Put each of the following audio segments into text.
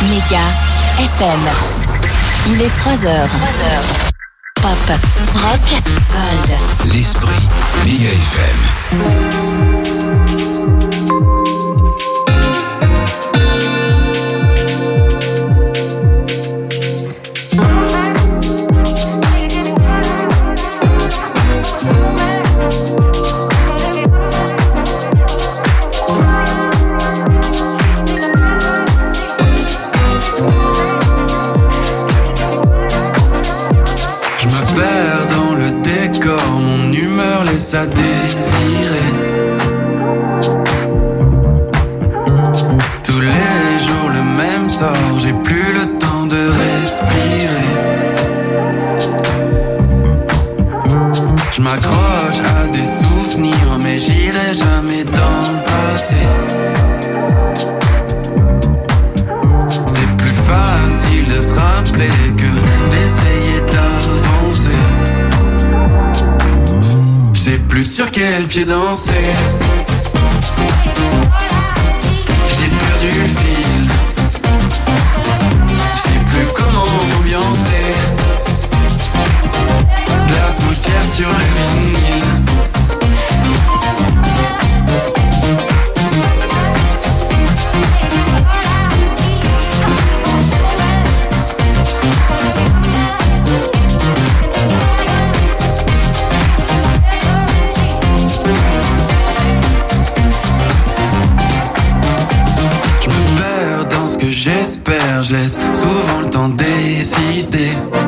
Méga FM. Il est 3h. Pop, rock, gold. L'esprit Méga FM. À désirer. Tous les jours le même sort, j'ai plus le temps de respirer. Je m'accroche à des souvenirs, mais j'irai jamais dans le passé. C'est plus facile de se rappeler que d'essayer d'avancer. Je sais plus sur quel pied danser. J'ai perdu le fil. Je sais plus comment m'ambiancer. De la poussière sur le vinyle. J'espère, je laisse souvent le temps décider.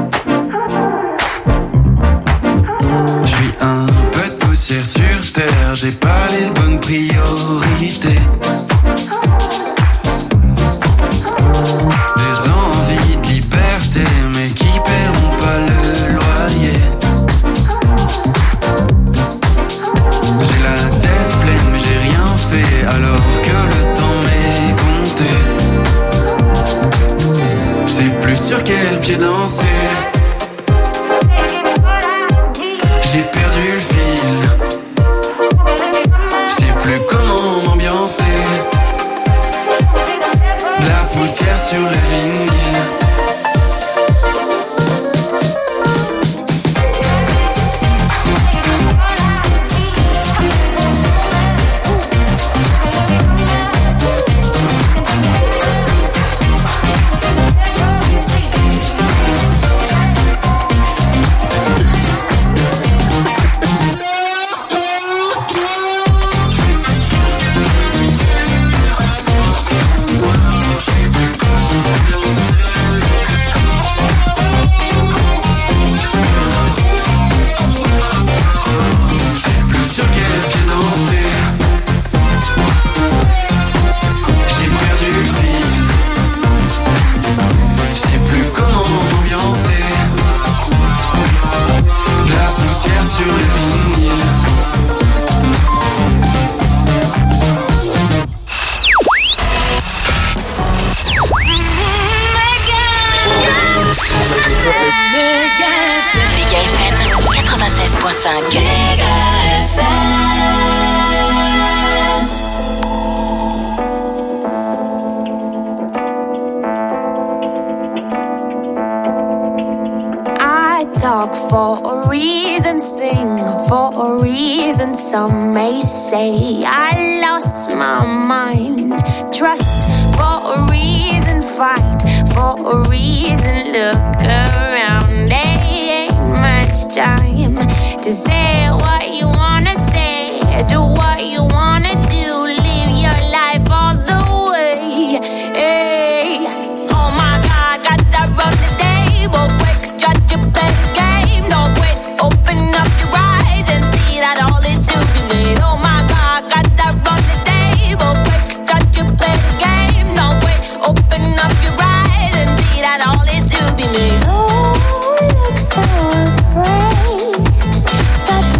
Je suis un peu de poussière sur terre, j'ai pas les bonnes priorités. Des envies de liberté, mais qui paieront pas le loyer. J'ai la tête pleine, mais j'ai rien fait, alors que le temps m'est compté. Je sais plus sur quel pied danser. J'ai perdu le fil. Je sais plus comment m'ambiancer. De la poussière sur le vinyle. Some may say I lost my mind. Trust for a reason, fight for a reason. Look around, there ain't much time to say what you wanna say, do what you wanna do, live your life all the way. Hey. Oh my God, got that run the table quick, judge your best game. Don't quit, open up your eyes and see that all is to be made. Oh my God, got that run the table quick, judge your best game. Don't quit, open up your eyes and see that all is to be made. Don't look so afraid. Stop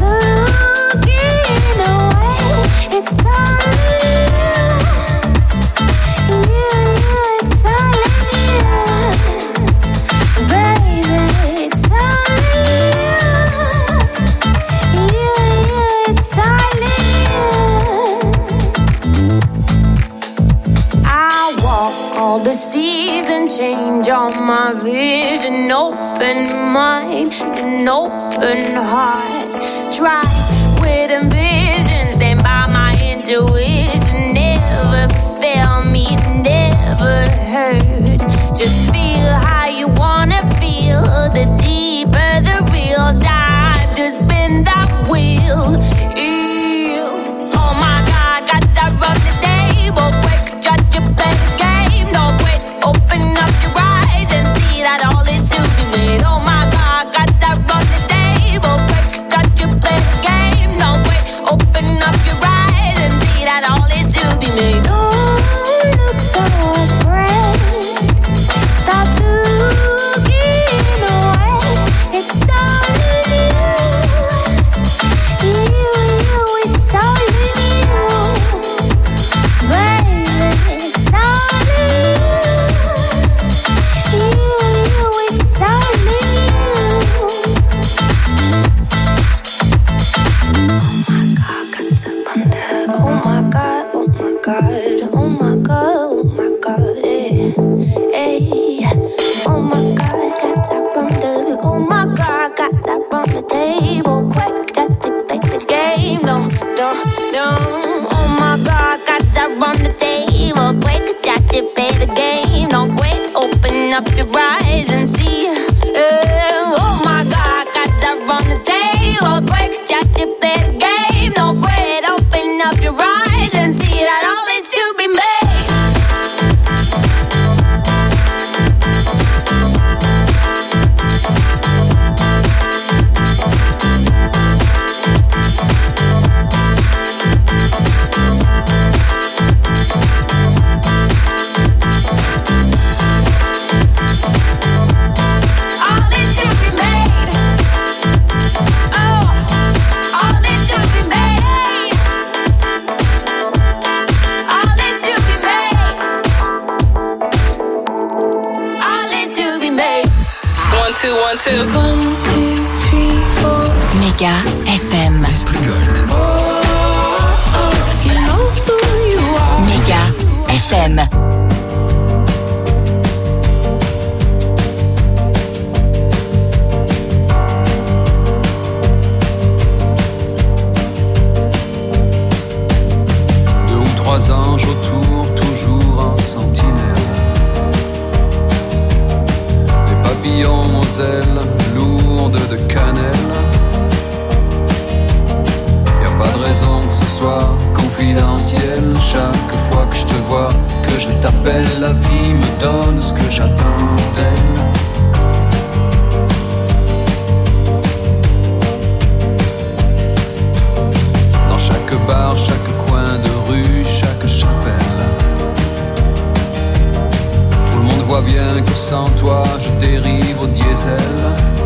all the seasons change, all my vision, open mind, an open heart. Try with ambition, stand by my intuition. Never fail me, never hurt. Just feel how you wanna feel. The deeper the real time to spin that wheel. Oh my God, got that run the table. Quick, try to play the game. No quit, open up your eyes and see that all is to be made. Oh my God, got that run the table. Quick, try to play the game. No quit, open up your eyes and see that all is to be made. Oh, look so bright. Stop looking away. It's all in you. It's all in you. Baby, it's all in you. It's all in you. Oh my God, oh my God, oh my God, oh my God, hey. Oh my God, got that from the, oh my God, got that from the table. Quick, just to play the game. No. Oh my God, got that from the table. Quick, just to play the game. No quit, open up your eyes and see. Oh my God, got that from the table. Quick, just to play the game. No quit, open up your eyes and see that all is to be made. All is to be made. Oh, all is to be made. All is to be made. All is to be made. 1, 2, 1, 2. 1, 2, 3, 4. Méga FM. L'esprit Gold. Méga FM. Deux ou trois anges autour, toujours en sentinelle. Des papillons aux ailes lourdes de cannelle. Y a pas de raison que ce soit confidentiel. Chaque fois que je te vois, que je t'appelle, la vie me donne ce que j'attends d'elle. Dans chaque bar, chaque coin de rue, chaque chapelle. Tout le monde voit bien que sans toi, je dérive au diesel.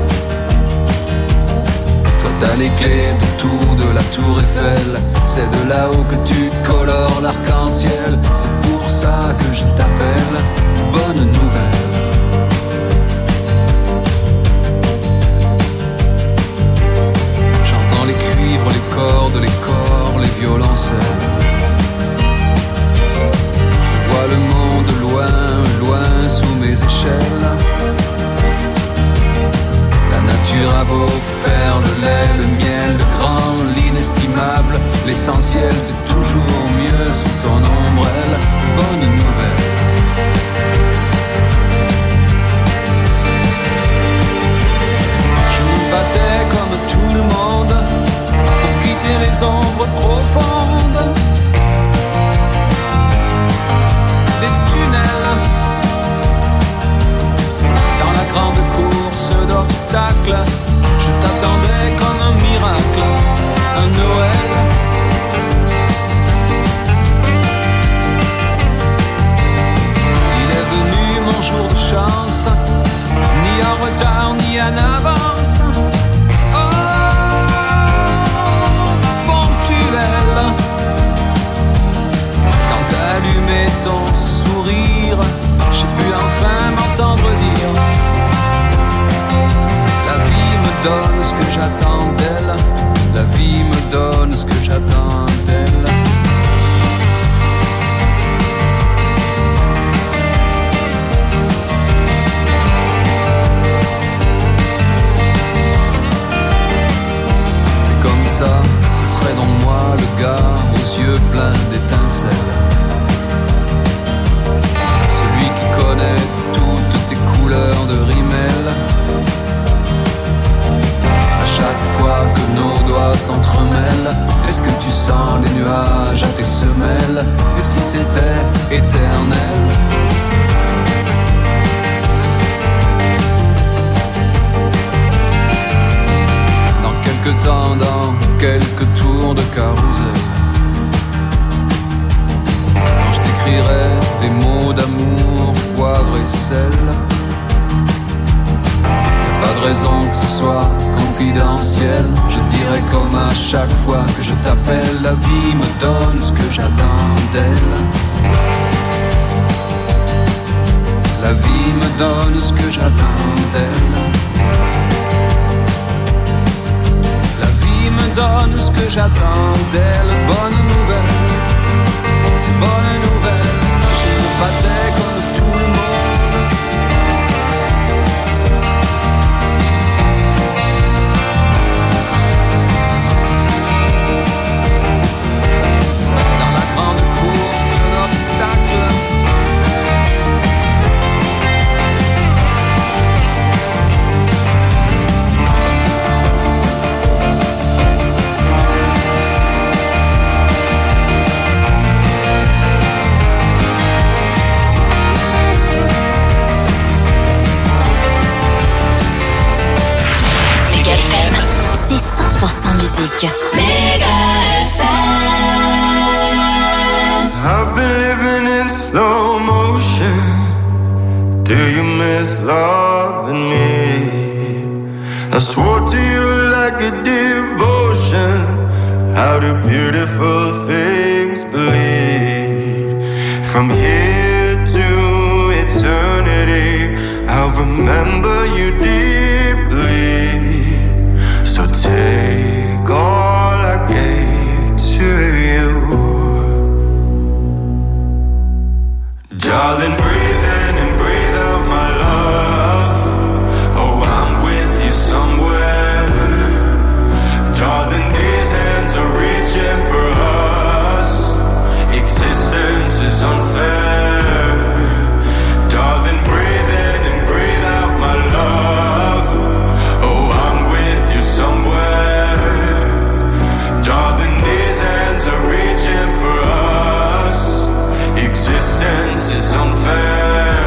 Toi t'as les clés de tout, de la tour Eiffel. C'est de là-haut que tu colores l'arc-en-ciel. C'est pour ça que je t'appelle. Bonne nouvelle. J'entends les cuivres, les cordes, les corps, les violoncelles. Je vois le monde loin, loin sous mes échelles. La nature a beau faire le lait, le miel, le grand, l'inestimable. L'essentiel c'est toujours mieux sous ton ombrelle. Bonne nouvelle. Je me battais comme tout le monde pour quitter les ombres profondes des tunnels. Dans la grande course d'obstacles, je t'attendais comme un miracle, un Noël. Il est venu mon jour de chance, ni en retard ni en avance. Oh, ponctuel. Quand t'as allumé ton sourire, j'ai pu enfin m'entendre dire: la vie me donne ce que j'attends d'elle. La vie me donne ce que j'attends d'elle. éternel. Dans quelques temps, dans quelques tours de carrousel, quand je t'écrirai des mots d'amour, poivre et sel, pas de raison que ce soit confidentiel. Je dirais comme à chaque fois que je t'appelle, la vie me donne ce que j'attends d'elle. La vie me donne ce que j'attends d'elle. La vie me donne ce que j'attends d'elle. Bonne nouvelle, je me battais comme tout le monde. Mega FM. I've been living in slow motion. Do you miss loving me? I swore to you like a devotion. How do beautiful things bleed? From here to eternity, I'll remember you deeply. So take all I gave to you. Darling, breathe in and breathe out my love. Oh, I'm with you somewhere. Darling, these hands are reaching for us. Existence is unfair. Darling, breathe in and breathe out my love. Oh, I'm with you somewhere. Darling, these hands are reaching for us. Existence is unfair.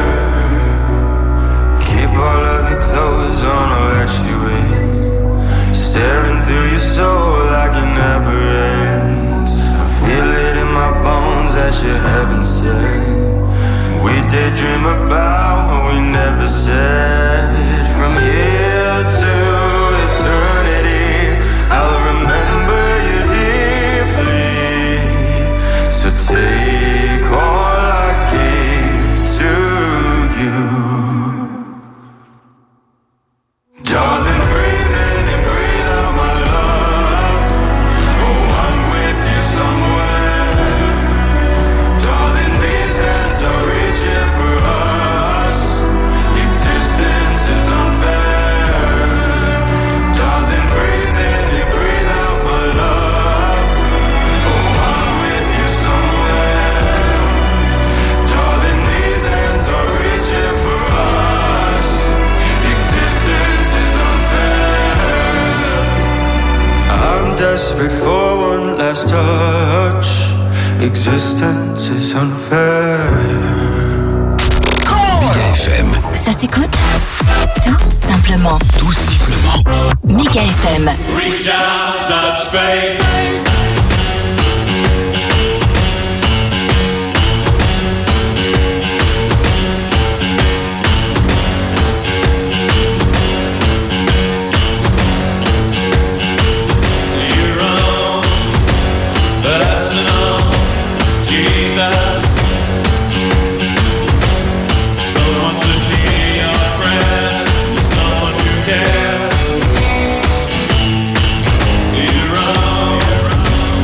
Keep all of your clothes on, I'll let you in. Staring through your soul like it never ends. I feel it in my bones that you're heaven sent. We daydream about what we never said. From here to eternity, I'll remember you deeply. So take all I gave to you. Darling, breathe in and breathe out my love. Oh, I'm with you somewhere. Darling, these hands are reaching for us. Existence is unfair. Darling, breathe in and breathe out my love. Oh, I'm with you somewhere. Darling, these hands are reaching for us. Existence is unfair. I'm desperate for one last touch. Existence is unfair. Mega FM. Ça s'écoute tout simplement. Tout simplement. Mega FM. Reach out, touch faith. You're wrong, but I know Jesus. Someone to hear your prayers, someone who cares. You're wrong,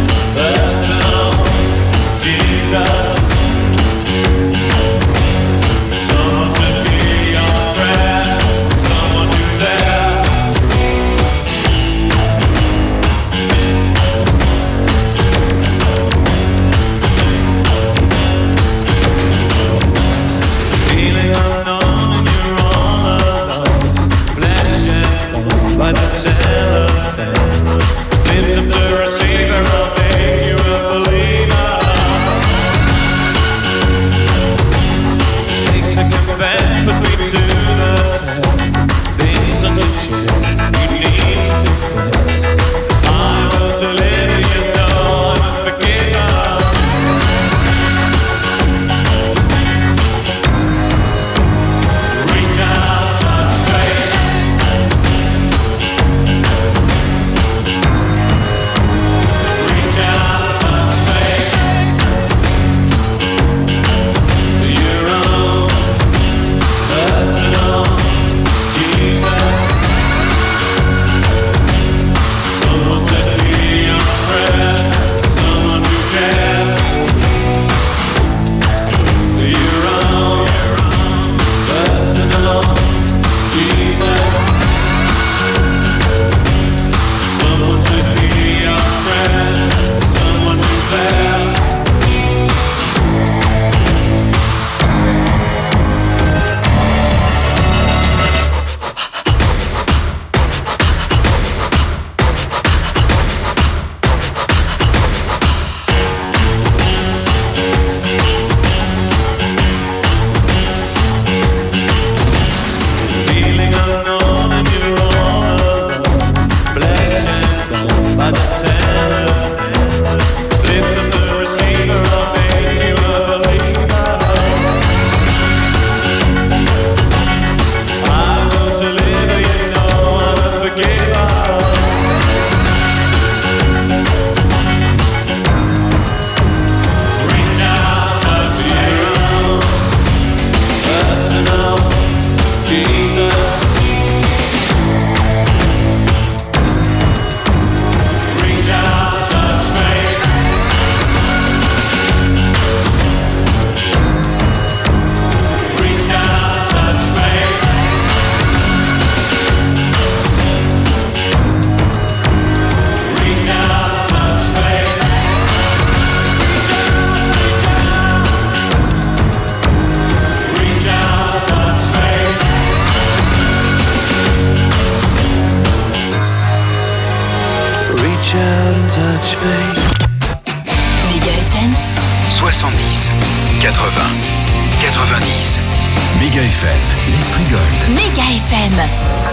much faith. Méga FM 70, 80, 90. Méga FM, l'Esprit Gold. Méga FM.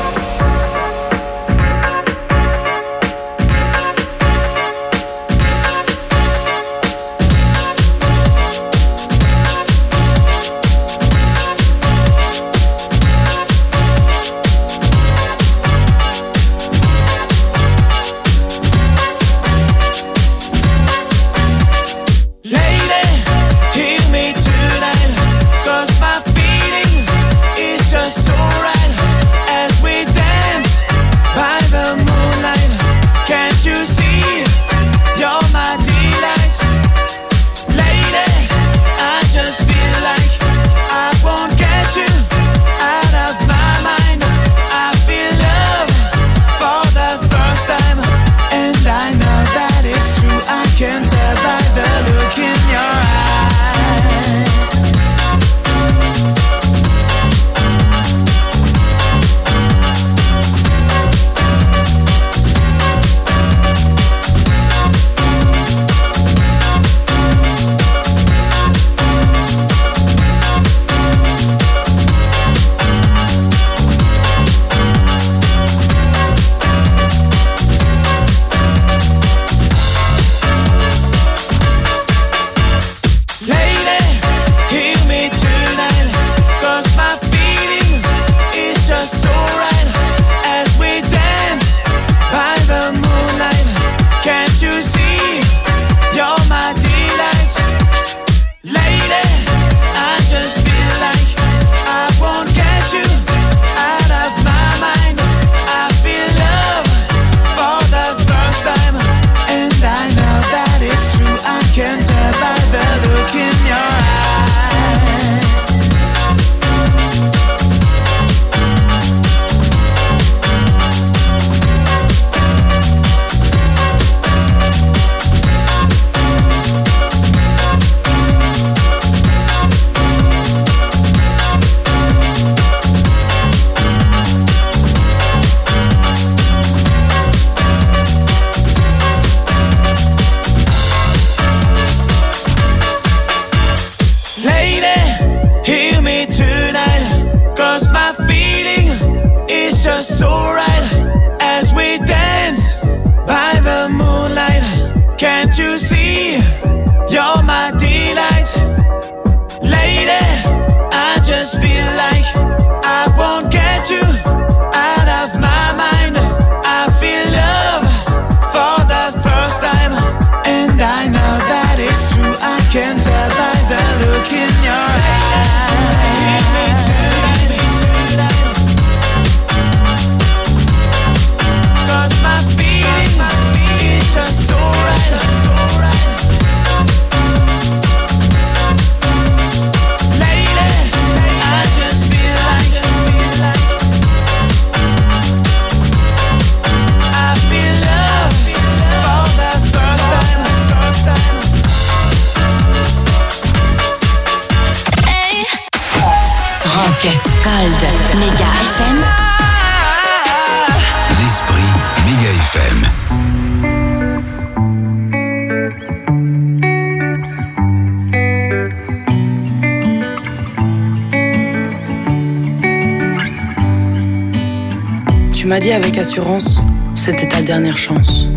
Tu m'as dit avec assurance, c'était ta dernière chance.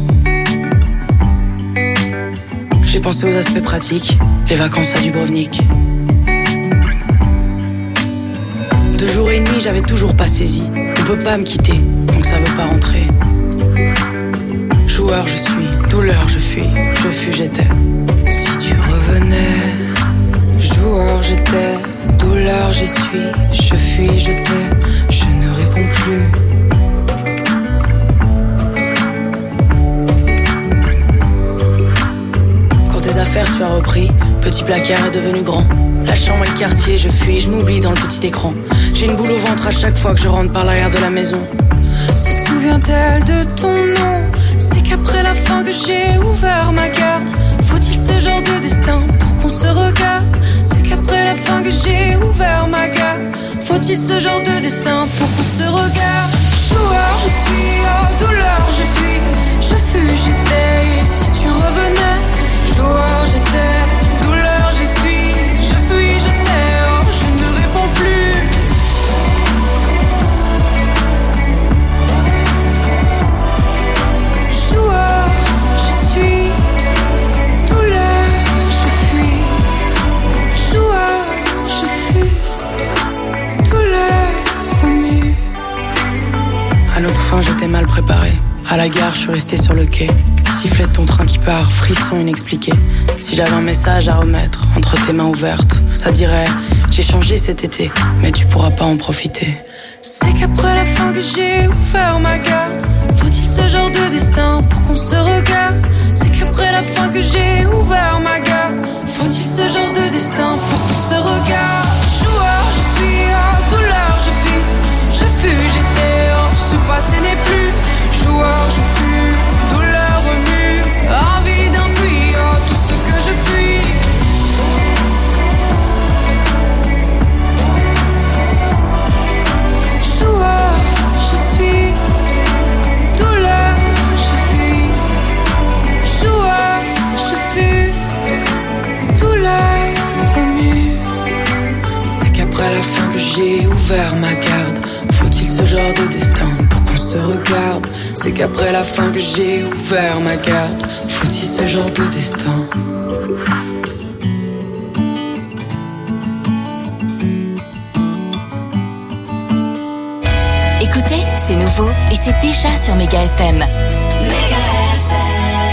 J'ai pensé aux aspects pratiques, les vacances à Dubrovnik. 2 jours et demi, j'avais toujours pas saisi. On peut pas me quitter, donc ça veut pas rentrer. Joueur je suis, douleur je fuis, je fus j'étais. Si tu revenais, joueur j'étais, douleur j'y suis, je fuis je t'ai, je ne réponds plus. Affaires, tu as repris, petit placard est devenu grand. La chambre et le quartier, je fuis, je m'oublie dans le petit écran. J'ai une boule au ventre à chaque fois que je rentre par l'arrière de la maison. Se souvient-elle de ton nom? C'est qu'après la fin que j'ai ouvert ma garde. Faut-il ce genre de destin pour qu'on se regarde? C'est qu'après la fin que j'ai ouvert ma garde. Faut-il ce genre de destin pour qu'on se regarde? Joueur je suis, oh douleur je fuis, je fus, j'étais. Et si tu revenais. Joueur j'étais, douleur j'y suis. Je fuis, je t'ai, oh, je ne réponds plus. Joueur, je suis. Douleur, je fuis. Joueur, je fuis. Douleur, remue. À notre fin, j'étais mal préparé. À la gare, je suis resté sur le quai. Sifflet de ton train qui part, frisson inexpliqué. Si j'avais un message à remettre entre tes mains ouvertes, ça dirait: j'ai changé cet été, mais tu pourras pas en profiter. C'est qu'après la fin que j'ai ouvert ma garde. Faut-il ce genre de destin pour qu'on se regarde? C'est qu'après la fin que j'ai ouvert ma garde. Faut-il ce genre de destin pour qu'on se regarde? Joueur, je suis, oh, douleur, je fuis. Je fus, j'étais, oh, ce passé n'est plus. Joueur, je fus, douleur remue. Envie d'un puits, oh, tout ce que je fuis. Joueur, je suis, douleur, je fuis. Joueur, je fus, douleur remue. C'est qu'après la fin que j'ai ouvert ma garde. Faut-il ce genre de destin pour qu'on se regarde? C'est qu'après la fin que j'ai ouvert ma garde. Faut-il ce genre de destin? Écoutez, c'est nouveau et c'est déjà sur Méga FM. Méga FM.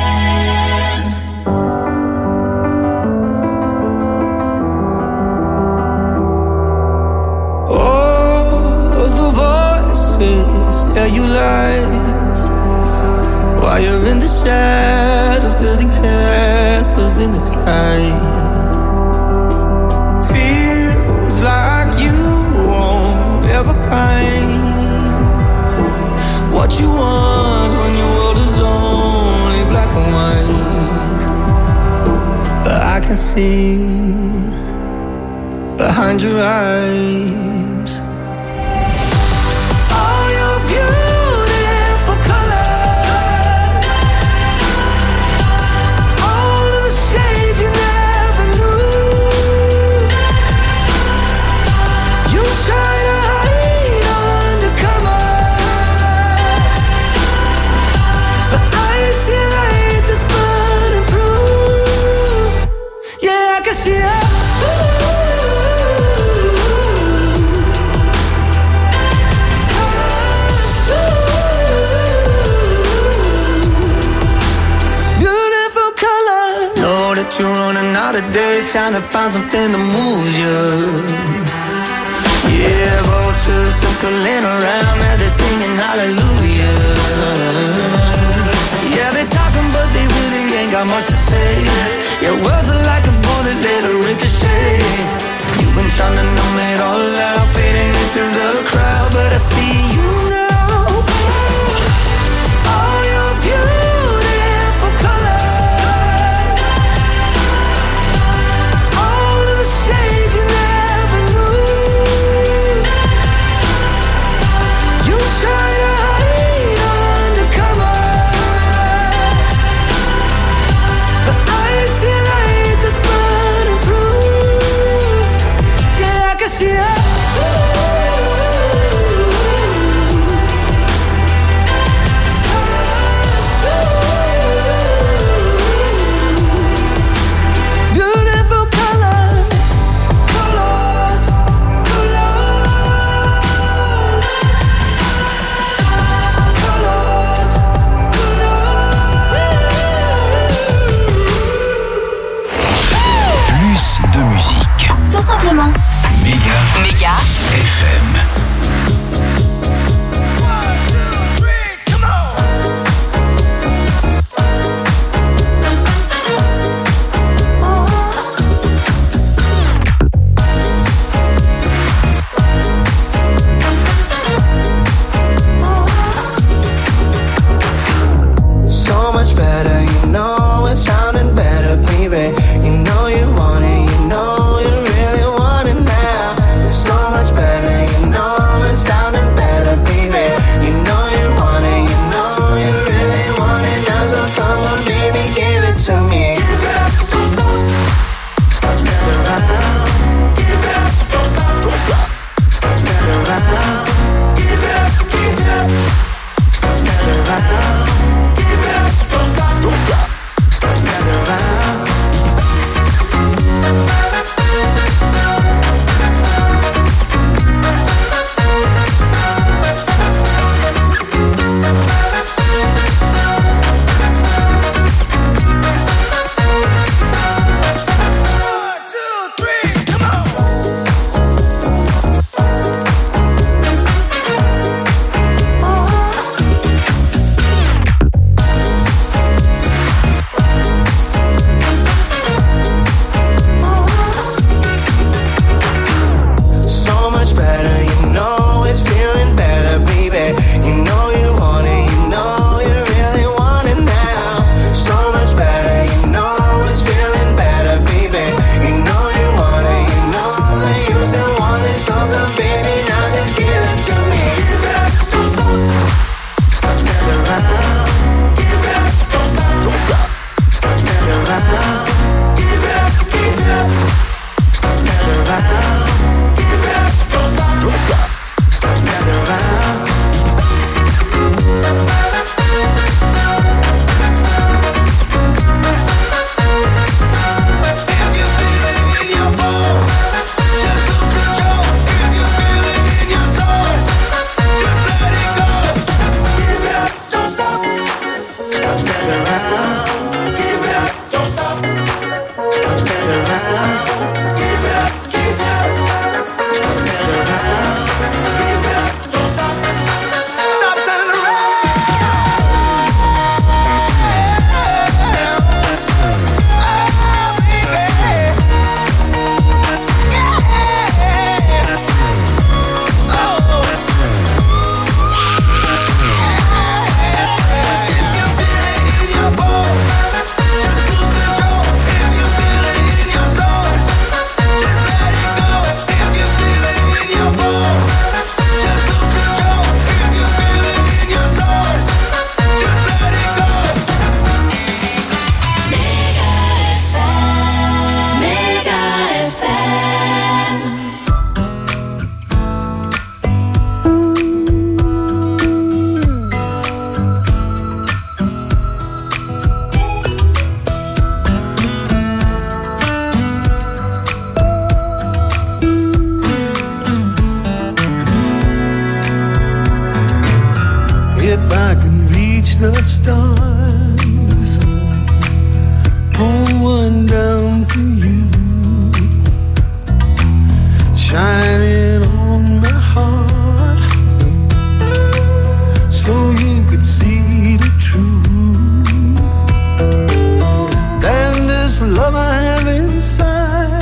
Tell you lies while you're in the shadows, building castles in the sky. Feels like you won't ever find what you want when your world is only black and white. But I can see behind your eyes. You're running out of days, trying to find something that moves you. Yeah, vultures circling around, now they're singing hallelujah. Yeah, they're talking, but they really ain't got much to say. Your words are like a bullet, let it ricochet. You've been trying to numb it all out, fading into the crowd, but I see you now. All your beautiful colors, shades you never knew. You try to hide undercover, but I see light that's burning through. Yeah, I can see it. the stars, pull one down for you, shining on my heart, so you could see the truth. And this love I have inside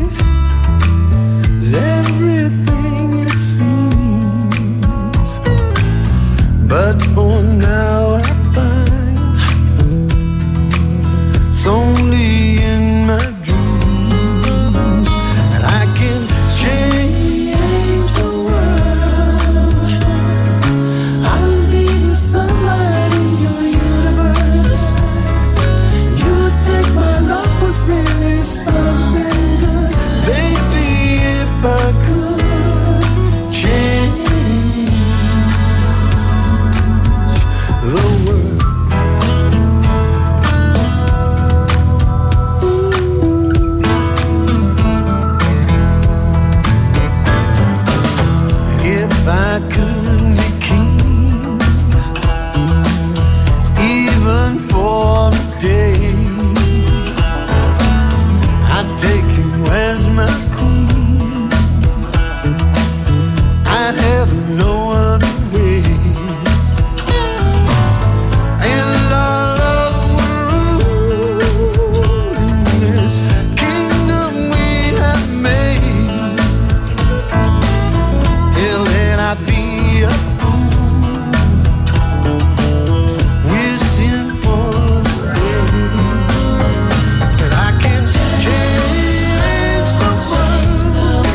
is everything it seems, but for now I find it's only in my dreams that I can change the world. I will be the sunlight in your universe. You would think my love was really something good, baby, if I could change the world. If I could be king, even for a day, I'd take you as my queen. I'd have no other way. And our love will rule in this kingdom we have made. Till then I'd be a fool, wishing for the day that I can change the world.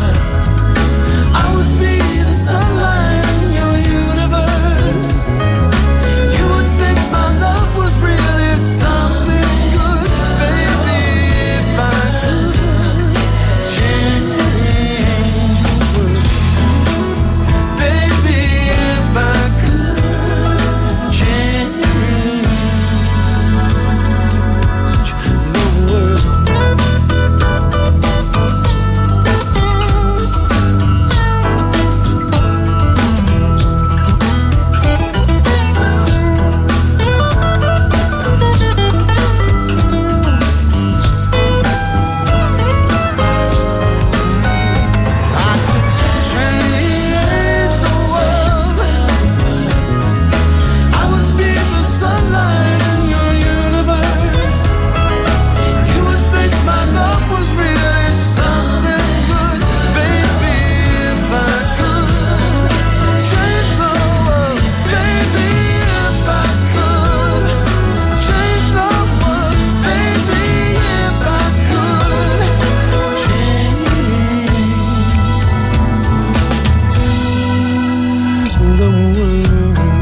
I would be the sunlight in your universe. You would think my love was really something good, baby, if I could change the world. Baby, if I could change the world. I could change the world. I would be the sunlight in your universe. You would think my love was really something good, baby, if I could change the world. Baby, if I could change the world. Baby, if I could change the world.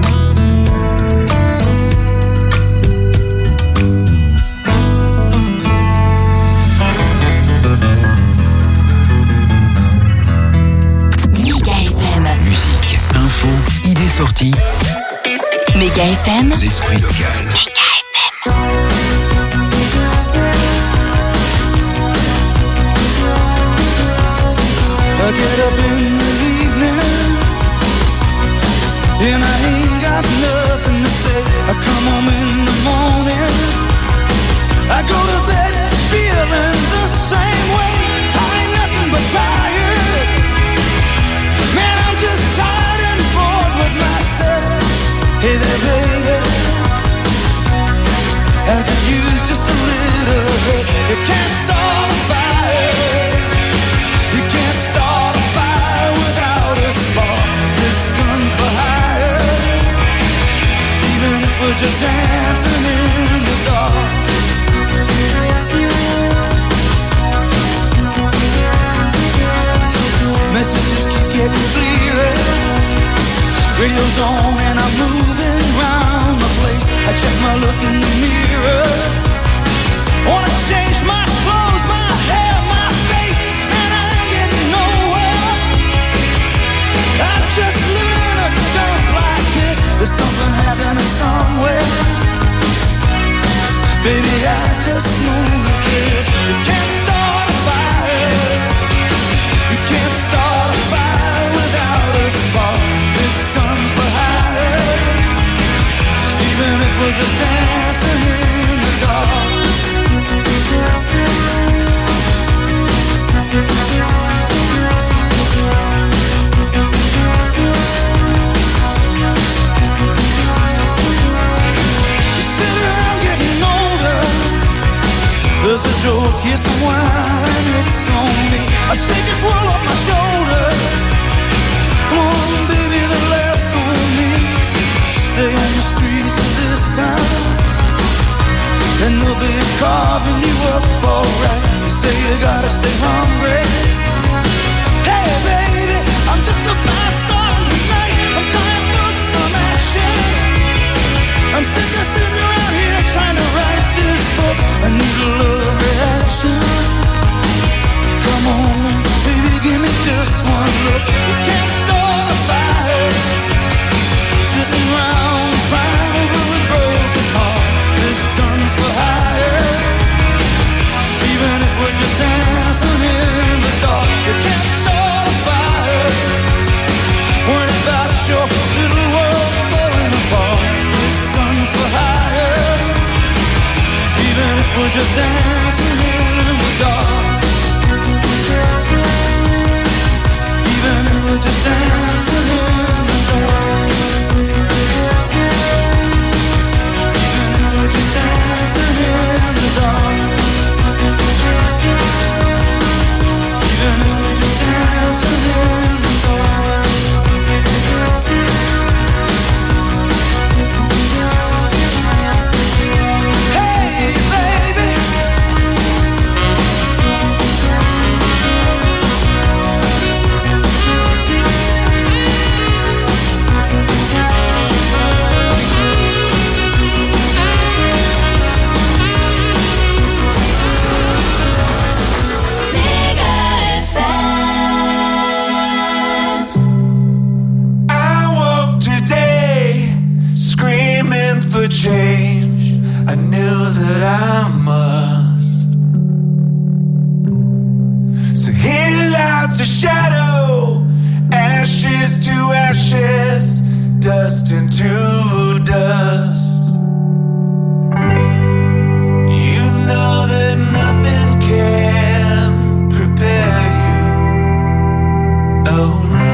Méga FM. Musique, info, idées sorties, Méga FM. l'esprit local. I get up in the evening and I ain't got nothing to say. I come home in the morning, I go to bed feeling the same way. I ain't nothing but tired. Man, I'm just tired and bored with myself. Hey there, baby, I could use just a little help. You can't start a fire. You can't start a fire without a spark. This gun's for hire, even if we're just dancing in the dark. Messages keep getting clearer. Radio's on and I'm moving around the place. I check my look in the mirror. Wanna change my clothes, my hair, my face, and I ain't getting nowhere. I'm just living in a dump like this. There's something happening somewhere. Baby, I just know that this. You can't start a fire. You can't start a fire without a spark. This gun's for hire. gotta stay hungry. Hey baby, I'm just a fast star tonight. I'm dying for some action. I'm sick of sitting around here trying to write this book. I need a love reaction. Come on, baby, give me just one look. You can't start a fire sitting around crying over a broken heart. This gun's for hire. Even if we're just dancing in the dark, you can't start a fire. Worried about your little world falling apart. This gun's for hire. Even if we're just dancing in the dark. Even if we're just dancing in the dark. Even if we're just dancing in the dark. Even if we're just dancing in the dark. Hey baby, change, I knew that I must. So here lies the shadow, ashes to ashes, dust into dust. You know that nothing can prepare you. Oh no.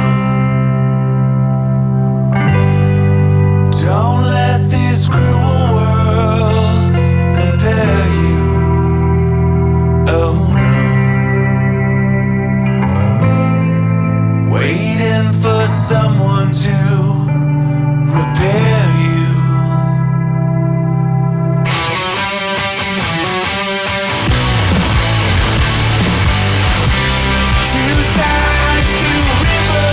Don't let this cruel world compare you. Oh no. Waiting for someone to repair you. Two sides to a river.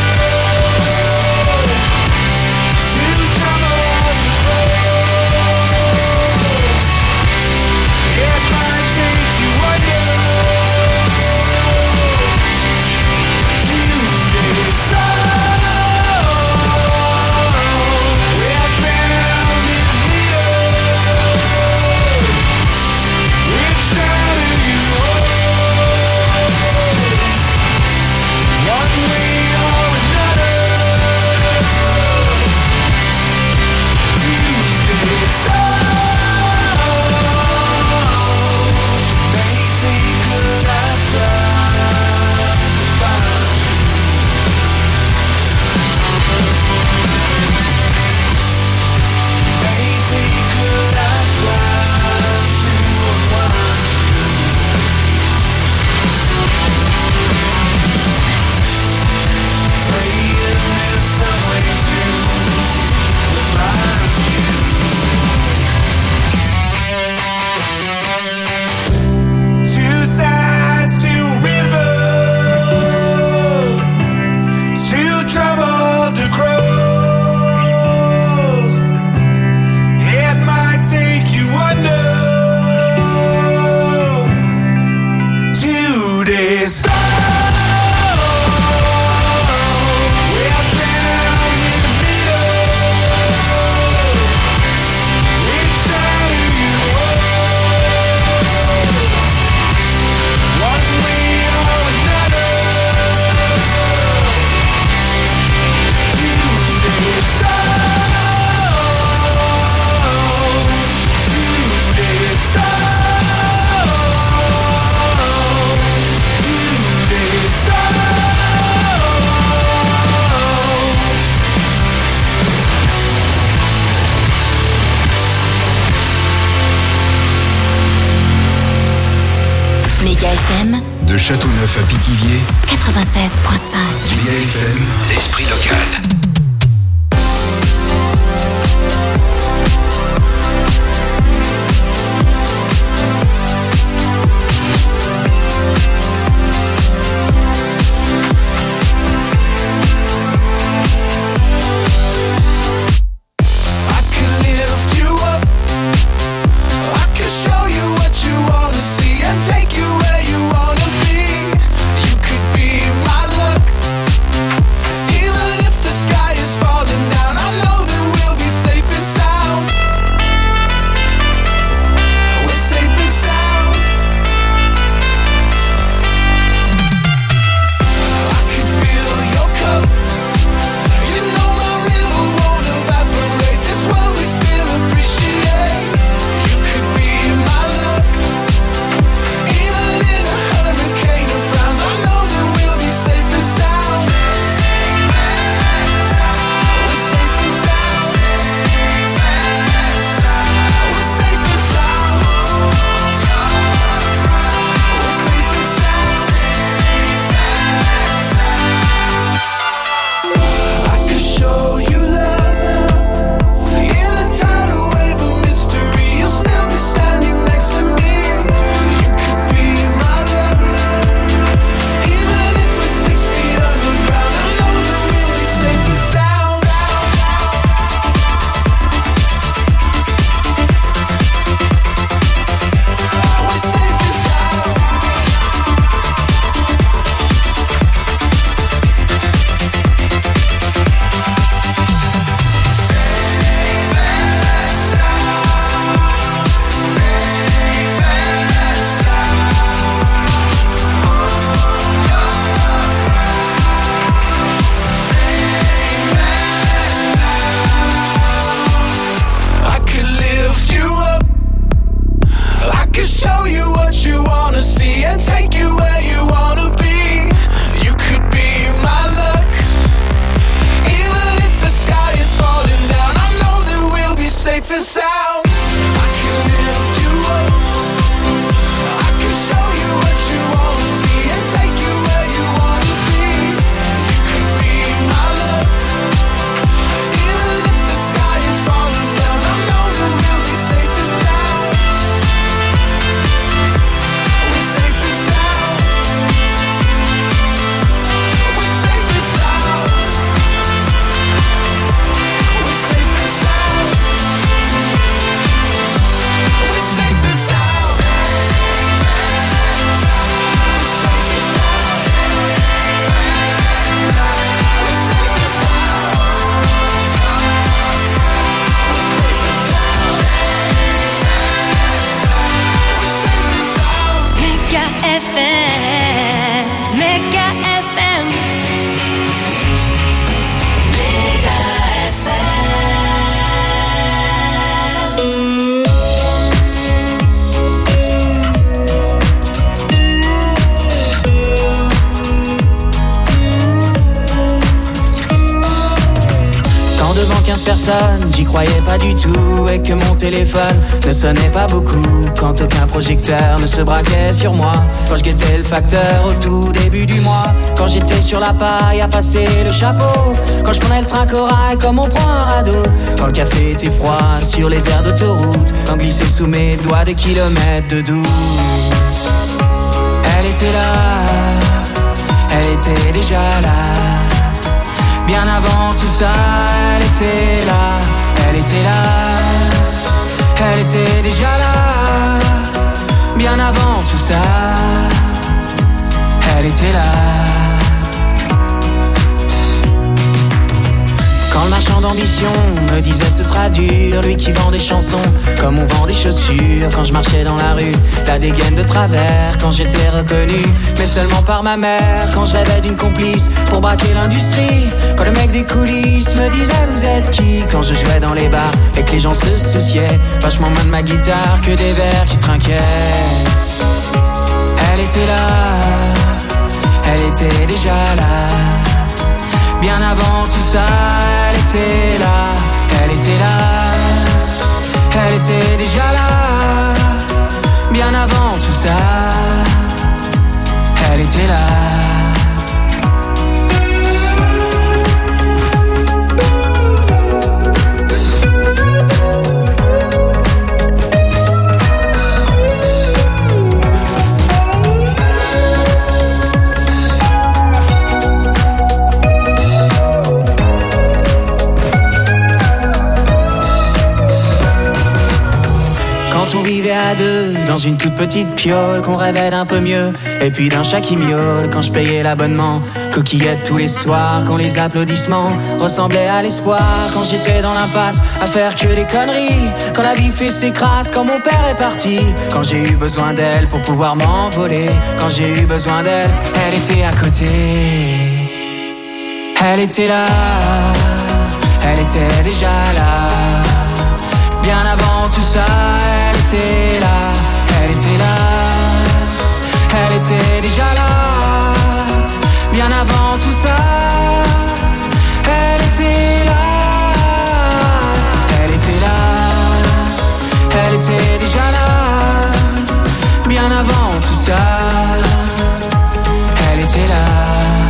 De Châteauneuf à Pithiviers, 96.5. Méga FM, l'esprit local. 15 personnes, j'y croyais pas du tout. Et que mon téléphone ne sonnait pas beaucoup, quand aucun projecteur ne se braquait sur moi. Quand je guettais le facteur au tout début du mois, quand j'étais sur la paille à passer le chapeau, quand je prenais le train corail comme on prend un radeau, quand le café était froid sur les aires d'autoroute, quand glissait sous mes doigts des kilomètres de doute. Elle était là, elle était déjà là. Bien avant tout ça, elle était là, elle était là, elle était déjà là. Bien avant tout ça, elle était là. Quand le marchand d'ambition me disait ce sera dur, lui qui vend des chansons comme on vend des chaussures. Quand je marchais dans la rue, la dégaine de travers, quand j'étais reconnu, mais seulement par ma mère. Quand je rêvais d'une complice pour braquer l'industrie, quand le mec des coulisses me disait vous êtes qui. Quand je jouais dans les bars et que les gens se souciaient vachement moins de ma guitare que des vers qui trinquaient. Elle était là, elle était déjà là. Bien avant tout ça, elle était là, elle était là, elle était déjà là. Bien avant tout ça, elle était là. Quand on vivait à deux, dans une toute petite piole, qu'on rêvait d'un peu mieux, et puis d'un chat qui miaule. Quand je payais l'abonnement, coquillettes tous les soirs, quand les applaudissements ressemblaient à l'espoir. Quand j'étais dans l'impasse, à faire que des conneries, quand la vie fait ses crasses, quand mon père est parti. Quand j'ai eu besoin d'elle pour pouvoir m'envoler, quand j'ai eu besoin d'elle, elle était à côté. Elle était là, elle était déjà là. Bien avant tout ça, elle était là, elle était là, elle était déjà là. Bien avant tout ça, elle était là, elle était là, elle était déjà là. Bien avant tout ça, elle était là.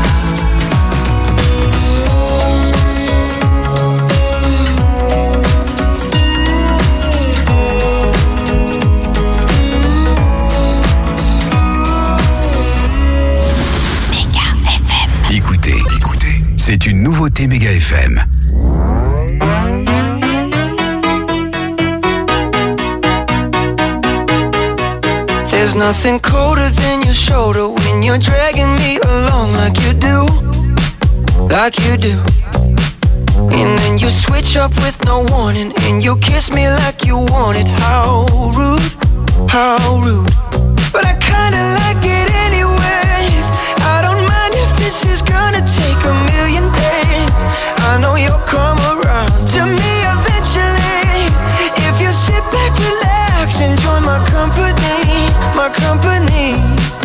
C'est une nouveauté Méga FM. There's nothing colder than your shoulder when you're dragging me along like you do, like you do. And then you switch up with no warning, and you kiss me like you want it. How rude, how rude. But I kinda like it anyways. I don't mind if this is gonna take a million days. I know you'll come around to me eventually. If you sit back, relax, enjoy my company, my company.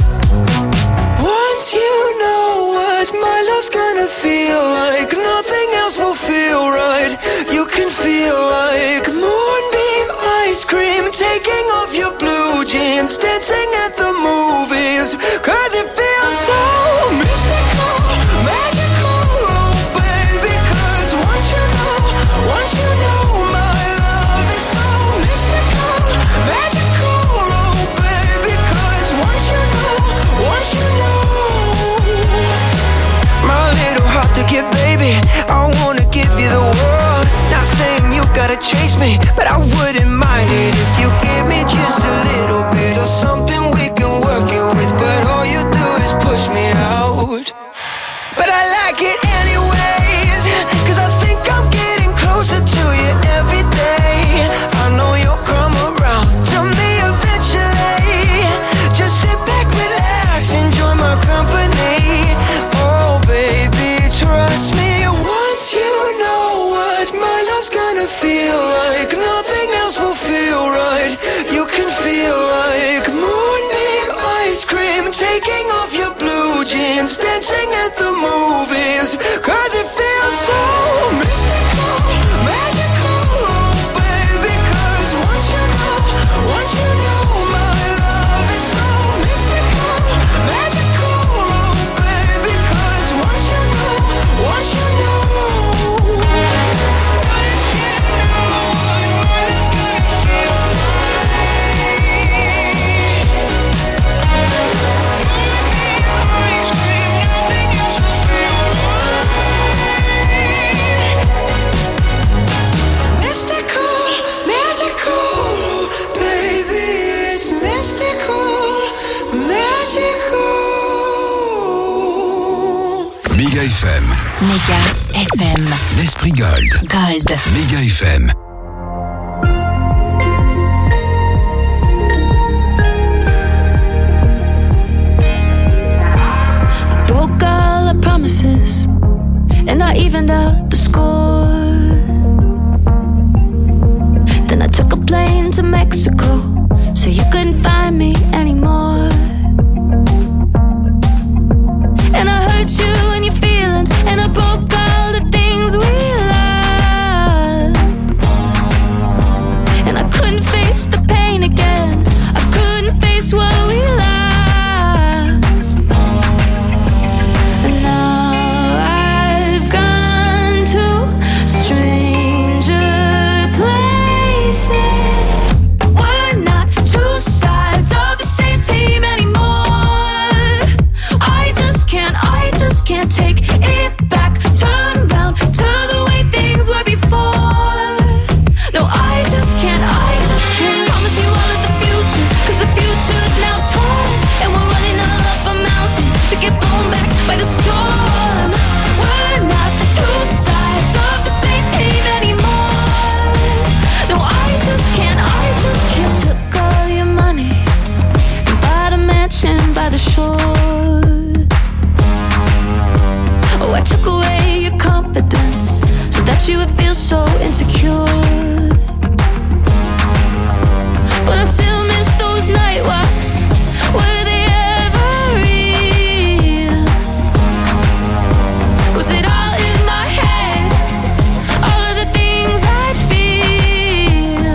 Once you know what my love's gonna feel like, nothing else will feel right. You can feel like moonbeam ice cream, taking off your blue jeans, dancing at the movies, 'cause it feels so mystical, magical, oh baby. 'Cause once you know my love is so mystical, magical, oh baby. 'Cause once you know my little heart to get, baby, I wanna give you the world. Not saying you gotta chase me, but I wouldn't mind it if you give me just a little bit of something we can work it with. But all you do is push me out. But I like it anyways, 'cause I think I'm getting closer to you every day. I know you'll come around to me eventually. Just sit back, relax, enjoy my company. Oh baby, trust me. Once you know what my love's gonna feel like, nothing else will feel right. You can feel like moonbeam ice cream, taking off your blue jeans, dancing at the movies, 'cause it feels so mystical. FM. L'esprit Gold. Gold. Méga FM. I broke all the promises and I evened out the score. Then I took a plane to Mexico so you couldn't find me anymore. And I hurt you and your feelings, and I broke all the things we loved. And I couldn't face the pain again, I couldn't face what we lost. And now I've gone to stranger places. We're not two sides of the same team anymore. I just can't take it back. Turn around to the way things were before. No, I just can't promise you all of the future, 'cause the future is now torn, and we're running up a mountain to get blown back by the storm. We're not two sides of the same team anymore. No, I just can't Took all your money and bought a mansion by the shore. Oh, I took away your confidence so that you would feel so insecure. But I still miss those night walks. Were they ever real? Was it all in my head? All of the things I'd feel.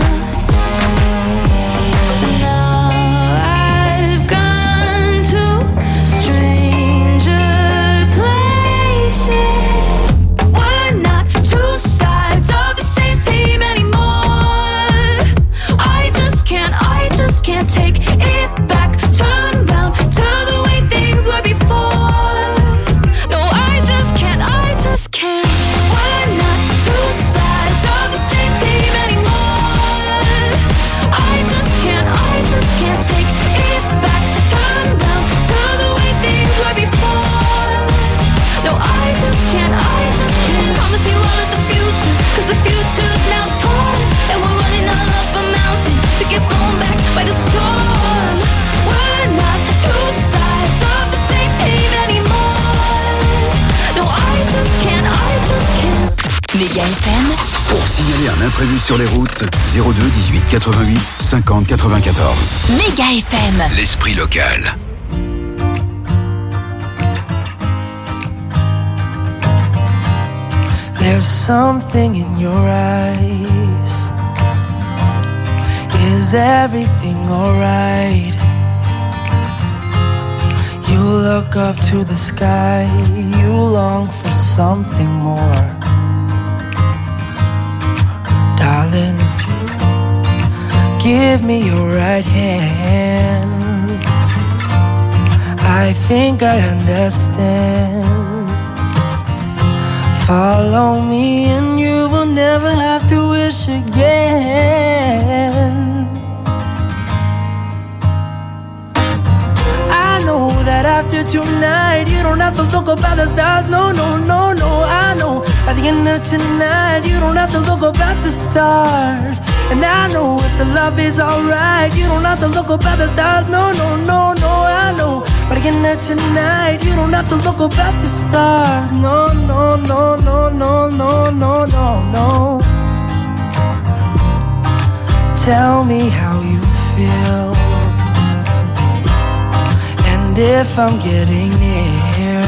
And now I've gone to stranger places. We're not two sides of the same team anymore. I just can't take it back. Turn around to the way things were before. No, I just can't. We're not two sides of the same team anymore. I just can't take it back. Turn around to the way things were before. No, I just can't promise you all of the future, 'cause the future's now torn, and we're running up a mountain to get blown back by the storm. We're not two sides of the same team anymore. No, I just can't. Méga FM. Pour signaler un imprévu sur les routes, 02 18 88 50 94. Méga FM. L'esprit local. There's something in your eyes. Is everything alright? You look up to the sky, you long for something more. Darling, give me your right hand. I think I understand. Follow me and you will never have to wish again. I know that after tonight you don't have to look up at the stars. No, no, no, no, I know by the end of tonight you don't have to look up at the stars. And I know if the love is alright you don't have to look up at the stars. No, no, no, no, I know by the end of tonight you don't have to look up at the stars. No, no, no, no, no, no, no, no, no. Tell me how you feel, and if I'm getting near,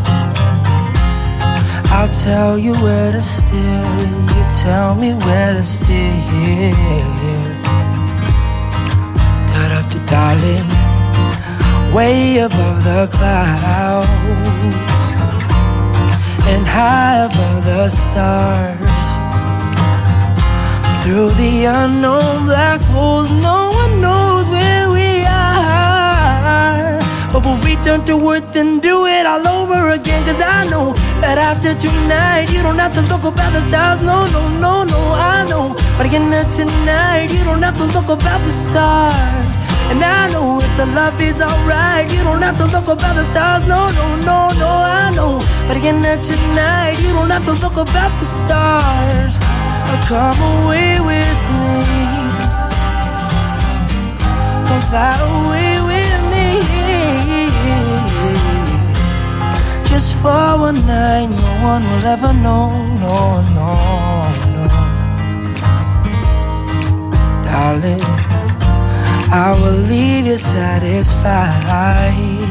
I'll tell you where to steer. You tell me where to steer. Da-da-da, darling, way above the clouds and high above the stars. Through the unknown black holes, no one knows where we are. But we'll return to earth and do it all over again. 'Cause I know that after tonight you don't have to look up at the stars. No, no, no, no, I know. But again tonight you don't have to look up at the stars. And I know if the love is alright, you don't have to look up at the stars. No, no, no, no, I know. But again, tonight, you don't have to look up at the stars. Come away with me. Come fly away with me. Just for one night, no one will ever know. No, no, no. Darling, I will leave you satisfied.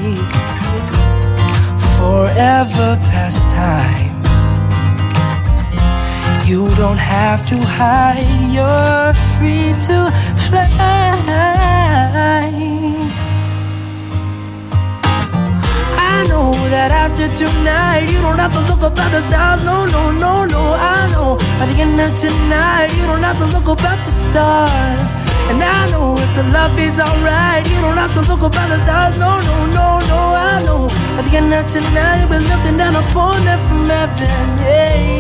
Forever past time. You don't have to hide, you're free to fly. I know that after tonight, you don't have to look up at the stars. No, no, no, no, I know. By the end of tonight, you don't have to look up at the stars. And I know if the love is alright, you don't have to look up at the stars. No, no, no, no, I know. By the end of tonight, you'll be looking down upon it from heaven. Yeah.